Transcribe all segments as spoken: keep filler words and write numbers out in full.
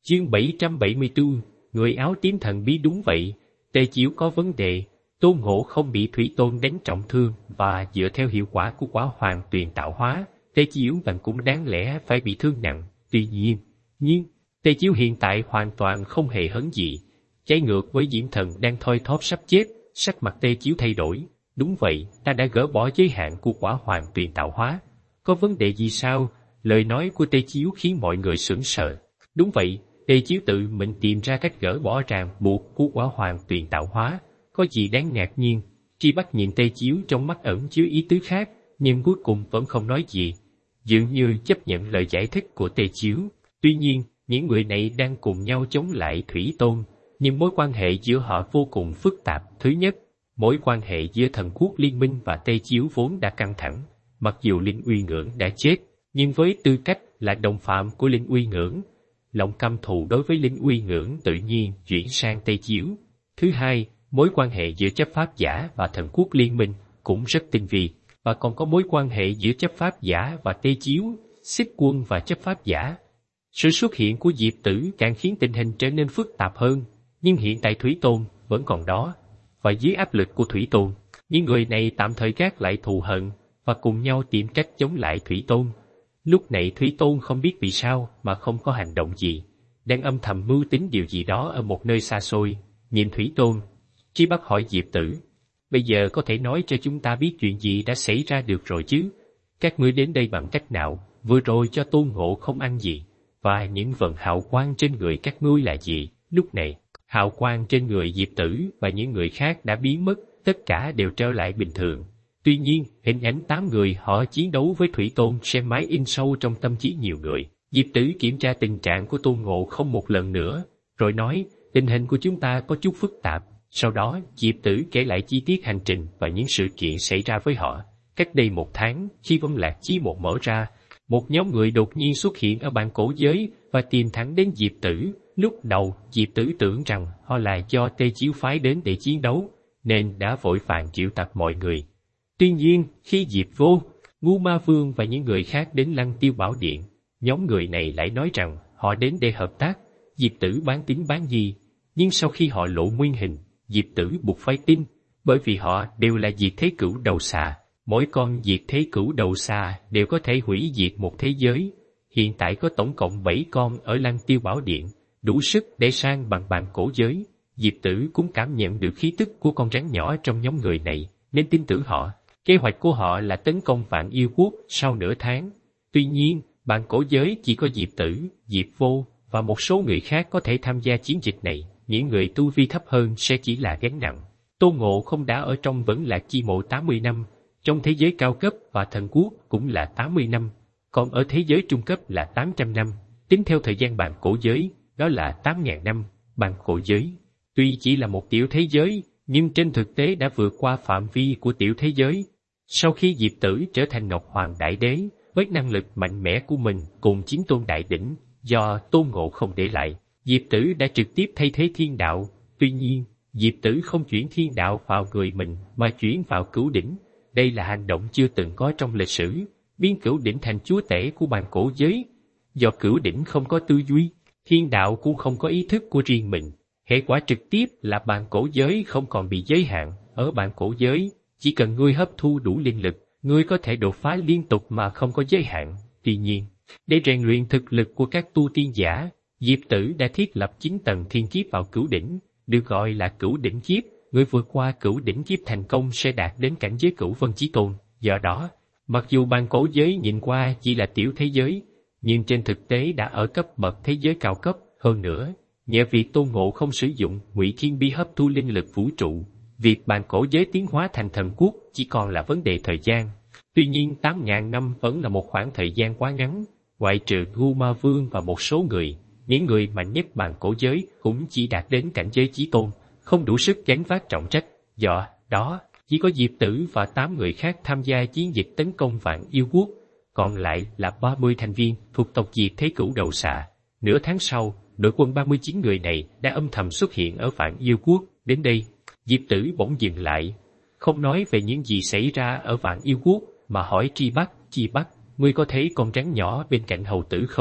Chương bảy trăm bảy mươi tư, người áo tím thần bí. Đúng vậy, Tề Chiếu có vấn đề. Tôn Ngộ không bị Thủy Tôn đánh trọng thương, và dựa theo hiệu quả của quả hoàng tuyền tạo hóa, Tề Chiếu bạn cũng đáng lẽ phải bị thương nặng. Tuy nhiên, nhưng Tề Chiếu hiện tại hoàn toàn không hề hấn gì, trái ngược với Diễm Thần đang thoi thóp sắp chết. Sắc mặt Tề Chiếu thay đổi. Đúng vậy, ta đã gỡ bỏ giới hạn của quả hoàng tuyền tạo hóa. Có vấn đề gì sao? Lời nói của Tề Chiếu khiến mọi người sửng sợ. Đúng vậy, Tề Chiếu tự mình tìm ra cách gỡ bỏ ràng buộc của quả hoàng tuyền tạo hóa. Có gì đáng ngạc nhiên? Tri Bắc nhìn Tề Chiếu trong mắt ẩn chứa ý tứ khác, nhưng cuối cùng vẫn không nói gì, dường như chấp nhận lời giải thích của Tề Chiếu. Tuy nhiên, những người này đang cùng nhau chống lại Thủy Tôn, nhưng mối quan hệ giữa họ vô cùng phức tạp. Thứ nhất, mối quan hệ giữa Thần Quốc Liên Minh và Tề Chiếu vốn đã căng thẳng. Mặc dù Linh Uy Ngưỡng đã chết, nhưng với tư cách là đồng phạm của Linh Uy Ngưỡng, lòng căm thù đối với Linh Uy Ngưỡng tự nhiên chuyển sang Tề Chiếu. Thứ hai, mối quan hệ giữa chấp pháp giả và Thần Quốc Liên Minh cũng rất tinh vi, và còn có mối quan hệ giữa chấp pháp giả và Tề Chiếu, Xích Quân và chấp pháp giả. Sự xuất hiện của Diệp Tử càng khiến tình hình trở nên phức tạp hơn, nhưng hiện tại Thủy Tôn vẫn còn đó, và dưới áp lực của Thủy Tôn, những người này tạm thời gác lại thù hận và cùng nhau tìm cách chống lại Thủy Tôn. Lúc này Thủy Tôn không biết vì sao mà không có hành động gì, đang âm thầm mưu tính điều gì đó ở một nơi xa xôi. Nhìn Thủy Tôn, Tri Bắc hỏi Diệp Tử, bây giờ có thể nói cho chúng ta biết chuyện gì đã xảy ra được rồi chứ? Các ngươi đến đây bằng cách nào? Vừa rồi cho Tôn Ngộ không ăn gì? Và những vần hào quang trên người các ngươi là gì? Lúc này, hào quang trên người Diệp Tử và những người khác đã biến mất, tất cả đều trở lại bình thường. Tuy nhiên, hình ảnh tám người họ chiến đấu với Thủy Tôn sẽ mãi in sâu trong tâm trí nhiều người. Diệp Tử kiểm tra tình trạng của Tôn Ngộ không một lần nữa, rồi nói, tình hình của chúng ta có chút phức tạp. Sau đó, Diệp Tử kể lại chi tiết hành trình và những sự kiện xảy ra với họ. Cách đây một tháng, khi Vân Lạc Chi một mở ra, một nhóm người đột nhiên xuất hiện ở bản cổ giới và tìm thẳng đến Diệp Tử. Lúc đầu, Diệp Tử tưởng rằng họ là do Tề Chiếu phái đến để chiến đấu, nên đã vội vàng triệu tập mọi người. Tuy nhiên, khi Diệp Vô, Ngu Ma Vương và những người khác đến Lăng Tiêu Bảo Điện, nhóm người này lại nói rằng họ đến để hợp tác. Diệp Tử bán tín bán nghi, nhưng sau khi họ lộ nguyên hình, Diệp Tử buộc phải tin, bởi vì họ đều là diệt thế cửu đầu xà. Mỗi con diệt thế cửu đầu xà đều có thể hủy diệt một thế giới. Hiện tại có tổng cộng bảy con ở Lăng Tiêu Bảo Điện, đủ sức để sang bằng bản cổ giới. Diệp Tử cũng cảm nhận được khí tức của con rắn nhỏ trong nhóm người này, nên tin tưởng họ. Kế hoạch của họ là tấn công Vạn Yêu Quốc sau nửa tháng. Tuy nhiên, bản cổ giới chỉ có Diệp Tử, Diệp Vô và một số người khác có thể tham gia chiến dịch này. Những người tu vi thấp hơn sẽ chỉ là gánh nặng. Tôn Ngộ không đã ở trong Vẫn Lạc Chi Mộ tám mươi năm, trong thế giới cao cấp và Thần Quốc cũng là tám mươi năm, còn ở thế giới trung cấp là tám trăm năm. Tính theo thời gian bản cổ giới, đó là tám nghìn năm. Bản cổ giới tuy chỉ là một tiểu thế giới, nhưng trên thực tế đã vượt qua phạm vi của tiểu thế giới. Sau khi Diệp Tử trở thành Ngọc Hoàng Đại Đế, với năng lực mạnh mẽ của mình cùng Chiến Tôn Đại Đỉnh do Tôn Ngộ không để lại, Diệp Tử đã trực tiếp thay thế thiên đạo. Tuy nhiên, Diệp Tử không chuyển thiên đạo vào người mình mà chuyển vào Cửu Đỉnh. Đây là hành động chưa từng có trong lịch sử, biến Cửu Đỉnh thành chúa tể của bản cổ giới. Do Cửu Đỉnh không có tư duy, thiên đạo cũng không có ý thức của riêng mình. Hệ quả trực tiếp là bản cổ giới không còn bị giới hạn. Ở bản cổ giới, chỉ cần ngươi hấp thu đủ linh lực, ngươi có thể đột phá liên tục mà không có giới hạn. Tuy nhiên, để rèn luyện thực lực của các tu tiên giả, Diệp Tử đã thiết lập chín tầng thiên kiếp vào Cửu Đỉnh, được gọi là Cửu Đỉnh kiếp. Người vượt qua Cửu Đỉnh kiếp thành công sẽ đạt đến cảnh giới Cửu Vân Chí Tôn. Do đó, mặc dù bản cổ giới nhìn qua chỉ là tiểu thế giới, nhưng trên thực tế đã ở cấp bậc thế giới cao cấp. Hơn nữa, nhờ việc Tôn Ngộ không sử dụng Ngụy Thiên Bi hấp thu linh lực vũ trụ, việc bản cổ giới tiến hóa thành Thần Quốc chỉ còn là vấn đề thời gian. Tuy nhiên tám nghìn năm vẫn là một khoảng thời gian quá ngắn. Ngoại trừ Ngu Ma Vương và một số người, những người mạnh nhất bản cổ giới cũng chỉ đạt đến cảnh giới Chí Tôn, không đủ sức gánh vác trọng trách. Do đó, chỉ có Diệp Tử và tám người khác tham gia chiến dịch tấn công Vạn Yêu Quốc, còn lại là ba mươi thành viên thuộc tộc diệt thế cửu đầu xà. Nửa tháng sau, đội quân ba mươi chín người này đã âm thầm xuất hiện ở Vạn Yêu Quốc. Đến đây, Diệp Tử bỗng dừng lại, không nói về những gì xảy ra ở Vạn Yêu Quốc, mà hỏi Tri Bắc, Tri Bắc, ngươi có thấy con rắn nhỏ bên cạnh hầu tử không? Tri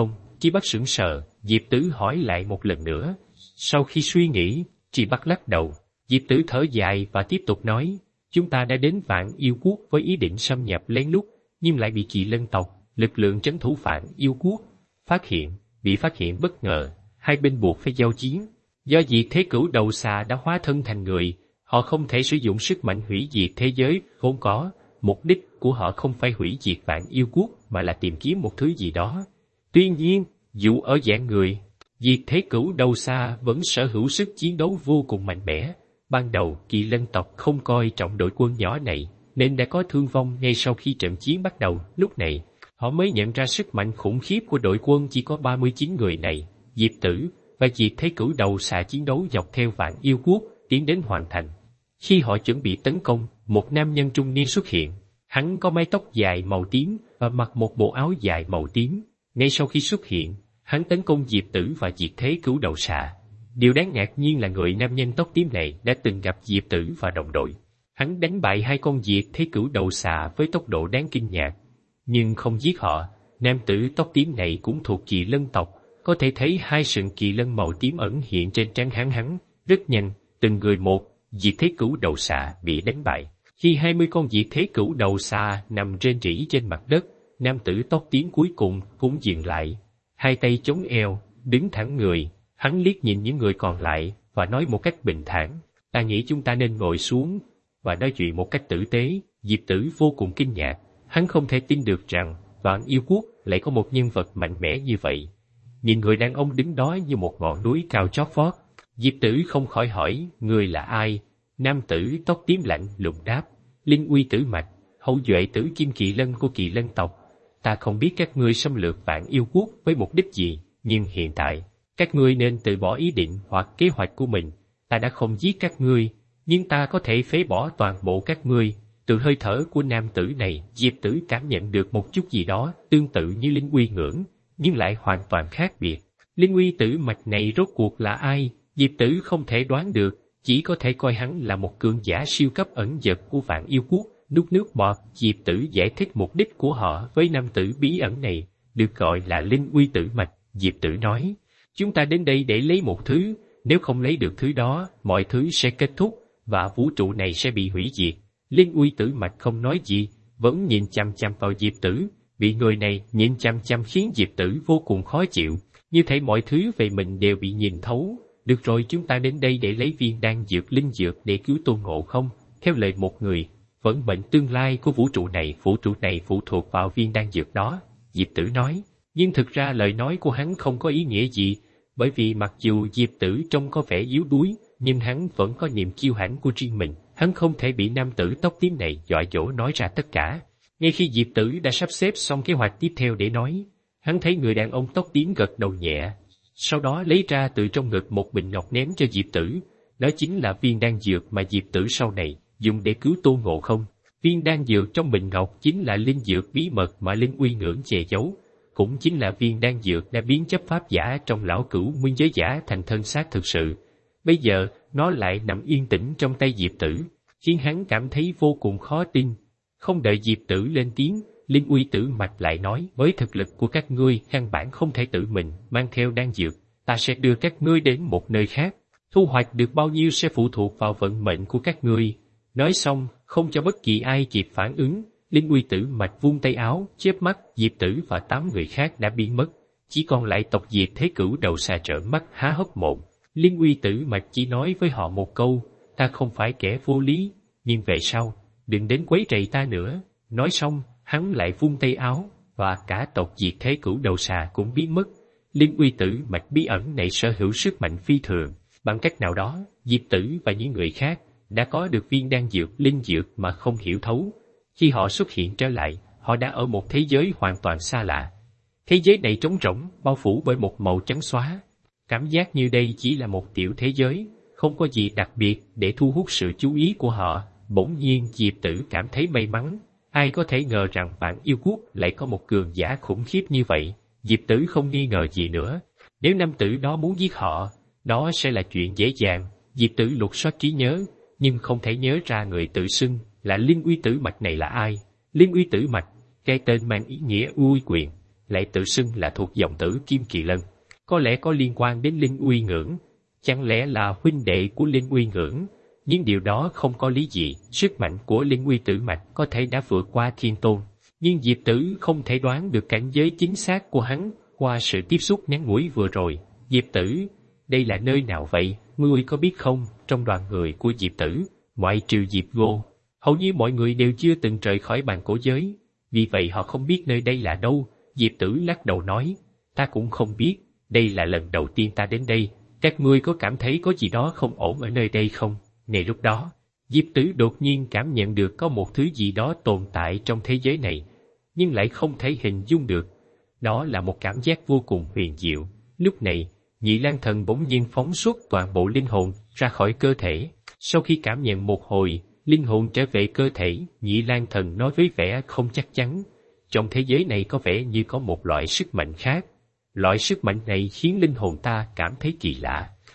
Chi Bắc sững sờ, Diệp Tử hỏi lại một lần nữa. Sau khi suy nghĩ, Chi Bắc lắc đầu. Diệp Tử thở dài và tiếp tục nói, chúng ta đã đến Vạn Yêu Quốc với ý định xâm nhập lén lút, nhưng lại bị Kỳ Lân tộc, lực lượng trấn thủ Vạn Yêu Quốc phát hiện, bị phát hiện bất ngờ, hai bên buộc phải giao chiến. Do Diệt Thế Cửu đầu xà đã hóa thân thành người, họ không thể sử dụng sức mạnh hủy diệt thế giới vốn có. Mục đích của họ không phải hủy diệt Vạn Yêu Quốc mà là tìm kiếm một thứ gì đó. Tuy nhiên, dù ở dạng người, Diệt Thế Cửu đầu xà vẫn sở hữu sức chiến đấu vô cùng mạnh mẽ. Ban đầu, Kỳ Lân tộc không coi trọng đội quân nhỏ này, nên đã có thương vong ngay sau khi trận chiến bắt đầu. Lúc này, họ mới nhận ra sức mạnh khủng khiếp của đội quân chỉ có ba mươi chín người này. Diệp Tử và Diệt Thế Cửu đầu xà chiến đấu dọc theo Vạn Yêu Quốc, tiến đến hoàn thành. Khi họ chuẩn bị tấn công, một nam nhân trung niên xuất hiện. Hắn có mái tóc dài màu tím và mặc một bộ áo dài màu tím. Ngay sau khi xuất hiện, hắn tấn công Diệp Tử và Diệt Thế Cửu đầu xà. Điều đáng ngạc nhiên là người nam nhân tóc tím này đã từng gặp Diệp Tử và đồng đội. Hắn đánh bại hai con Diệt Thế Cửu đầu xà với tốc độ đáng kinh ngạc, nhưng không giết họ. Nam tử tóc tím này cũng thuộc Kỳ Lân tộc, có thể thấy hai sừng kỳ lân màu tím ẩn hiện trên trán hắn hắn. Rất nhanh, từng người một, Diệt Thế Cửu đầu xà bị đánh bại. Khi hai mươi con Diệt Thế Cửu đầu xà nằm rên rỉ trên mặt đất, nam tử tóc tím cuối cùng cũng dừng lại, hai tay chống eo, đứng thẳng người. Hắn liếc nhìn những người còn lại và nói một cách bình thản, ta nghĩ chúng ta nên ngồi xuống và nói chuyện một cách tử tế. Diệp Tử vô cùng kinh ngạc, hắn không thể tin được rằng Vạn Yêu Quốc lại có một nhân vật mạnh mẽ như vậy. Nhìn người đàn ông đứng đó như một ngọn núi cao chót vót, Diệp Tử không khỏi hỏi, người là ai? Nam tử tóc tím lạnh lùng đáp, Linh Uy Tử Mạch, hậu duệ tử kim Kỳ Lân của Kỳ Lân tộc. Ta không biết các ngươi xâm lược Vạn Yêu Quốc với mục đích gì, nhưng hiện tại, các ngươi nên từ bỏ ý định hoặc kế hoạch của mình. Ta đã không giết các ngươi, nhưng ta có thể phế bỏ toàn bộ các ngươi. Từ hơi thở của nam tử này, Diệp Tử cảm nhận được một chút gì đó tương tự như Linh Uy ngưỡng, nhưng lại hoàn toàn khác biệt. Linh Uy Tử Mạch này rốt cuộc là ai? Diệp Tử không thể đoán được, chỉ có thể coi hắn là một cường giả siêu cấp ẩn dật của Vạn Yêu Quốc. Nuốt nước bọt, Diệp Tử giải thích mục đích của họ với nam tử bí ẩn này, được gọi là Linh Uy Tử Mạch. Diệp Tử nói, chúng ta đến đây để lấy một thứ, nếu không lấy được thứ đó, mọi thứ sẽ kết thúc, và vũ trụ này sẽ bị hủy diệt. Linh Uy Tử Mạch không nói gì, vẫn nhìn chăm chăm vào Diệp Tử. Bị người này nhìn chăm chăm khiến Diệp Tử vô cùng khó chịu, như thể mọi thứ về mình đều bị nhìn thấu. Được rồi, chúng ta đến đây để lấy viên đan dược linh dược để cứu Tôn Ngộ Không. Theo lời một người, vận mệnh tương lai của vũ trụ này, vũ trụ này phụ thuộc vào viên đan dược đó, Diệp Tử nói. Nhưng thực ra lời nói của hắn không có ý nghĩa gì, bởi vì mặc dù Diệp Tử trông có vẻ yếu đuối, nhưng hắn vẫn có niềm kiêu hãnh của riêng mình. Hắn không thể bị nam tử tóc tím này dọa dỗ nói ra tất cả. Ngay khi Diệp Tử đã sắp xếp xong kế hoạch tiếp theo để nói, hắn thấy người đàn ông tóc tím gật đầu nhẹ, sau đó lấy ra từ trong ngực một bình ngọc ném cho Diệp Tử. Đó chính là viên đan dược mà Diệp Tử sau này dùng để cứu Tôn Ngộ Không. Viên đan dược trong bình ngọc chính là linh dược bí mật mà Linh Uy ngưỡng che giấu, cũng chính là viên đan dược đã biến chấp pháp giả trong lão cửu nguyên giới giả thành thân xác thực sự. Bây giờ, nó lại nằm yên tĩnh trong tay Diệp Tử, khiến hắn cảm thấy vô cùng khó tin. Không đợi Diệp Tử lên tiếng, Linh Uy Tử Mạch lại nói, với thực lực của các ngươi căn bản không thể tự mình mang theo đan dược, ta sẽ đưa các ngươi đến một nơi khác. Thu hoạch được bao nhiêu sẽ phụ thuộc vào vận mệnh của các ngươi. Nói xong, không cho bất kỳ ai kịp phản ứng, Linh Uy Tử Mạch vung tay áo, chớp mắt, Diệp Tử và tám người khác đã biến mất. Chỉ còn lại tộc Diệt Thế Cửu đầu xà trợn mắt há hốc mồm. Linh Uy Tử Mạch chỉ nói với họ một câu, ta không phải kẻ vô lý, nhưng về sau, đừng đến quấy rầy ta nữa. Nói xong, hắn lại vung tay áo, và cả tộc Diệt Thế Cửu đầu xà cũng biến mất. Linh Uy Tử Mạch bí ẩn này sở hữu sức mạnh phi thường. Bằng cách nào đó, Diệp Tử và những người khác đã có được viên đan dược linh dược mà không hiểu thấu. Khi họ xuất hiện trở lại, họ đã ở một thế giới hoàn toàn xa lạ. Thế giới này trống rỗng, bao phủ bởi một màu trắng xóa. Cảm giác như đây chỉ là một tiểu thế giới, không có gì đặc biệt để thu hút sự chú ý của họ. Bỗng nhiên Diệp Tử cảm thấy may mắn. Ai có thể ngờ rằng Vạn Yêu Quốc lại có một cường giả khủng khiếp như vậy. Diệp Tử không nghi ngờ gì nữa. Nếu nam tử đó muốn giết họ, đó sẽ là chuyện dễ dàng. Diệp Tử lục soát trí nhớ, nhưng không thể nhớ ra người tự xưng là Linh Uy Tử Mạch này là ai. Linh Uy Tử Mạch, cái tên mang ý nghĩa uy quyền, lại tự xưng là thuộc dòng tử Kim Kỳ Lân. Có lẽ có liên quan đến Linh Uy Ngưỡng, chẳng lẽ là huynh đệ của Linh Uy Ngưỡng, nhưng điều đó không có lý gì, sức mạnh của Linh Uy Tử Mạch có thể đã vượt qua Thiên Tôn. Nhưng Diệp Tử không thể đoán được cảnh giới chính xác của hắn qua sự tiếp xúc ngắn ngủi vừa rồi. Diệp Tử, đây là nơi nào vậy, ngươi có biết không? Trong đoàn người của Diệp Tử, ngoại trừ Diệp Vô, hầu như mọi người đều chưa từng rời khỏi bàn cổ giới, vì vậy họ không biết nơi đây là đâu. Diệp Tử lắc đầu nói, ta cũng không biết, đây là lần đầu tiên ta đến đây, các ngươi có cảm thấy có gì đó không ổn ở nơi đây không? Ngay lúc đó, Diệp Tử đột nhiên cảm nhận được có một thứ gì đó tồn tại trong thế giới này, nhưng lại không thể hình dung được. Đó là một cảm giác vô cùng huyền diệu. Lúc này, Nhị Lang Thần bỗng nhiên phóng xuất toàn bộ linh hồn ra khỏi cơ thể. Sau khi cảm nhận một hồi, linh hồn trở về cơ thể, Nhị Lang Thần nói với vẻ không chắc chắn, trong thế giới này có vẻ như có một loại sức mạnh khác. Loại sức mạnh này khiến linh hồn ta cảm thấy kỳ lạ.